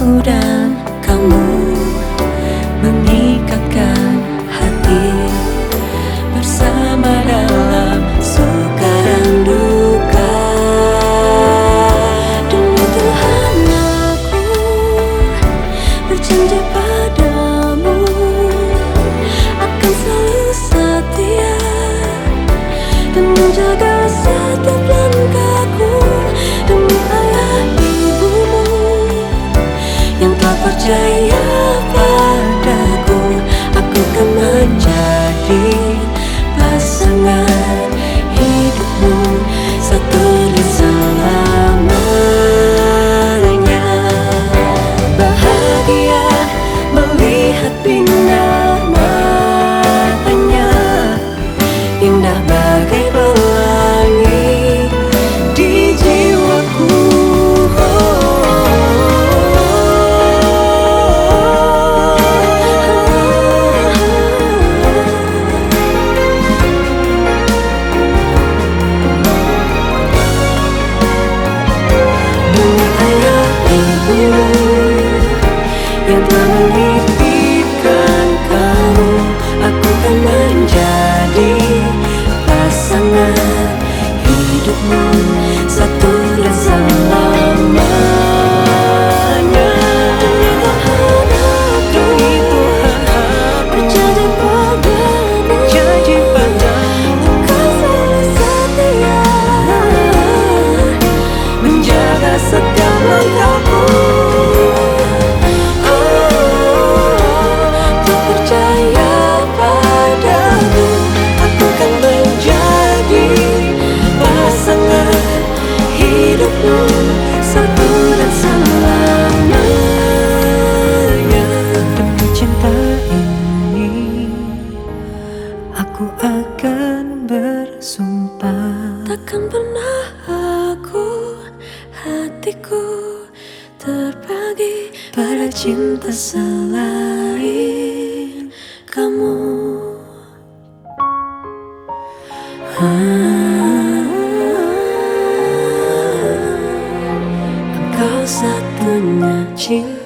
Aku dan kamu mengikatkan hati bersama dalam suka dan duka. Demi Tuhan aku berjanji padamu akan selalu setia dan menjaga setiap langkahku. Demi ayah ibumu yang telah percaya padaku, aku akan menjadi pasangan hidupmu satu dan selamanya. Bahagia melihat bina matanya, indah bagai pelangi di jiwaku. Yang telah menitipkan kamu, aku akan menjadi pasangan hidupmu satu dan selamanya. Demi Tuhan aku berjanji padamu, akan selalu setia menjaga setiap langkahku. Satu dan selamanya. Demi cinta ini aku akan bersumpah, takkan pernah hatiku terbagi pada cinta selain kamu. Engkau satunya cinta.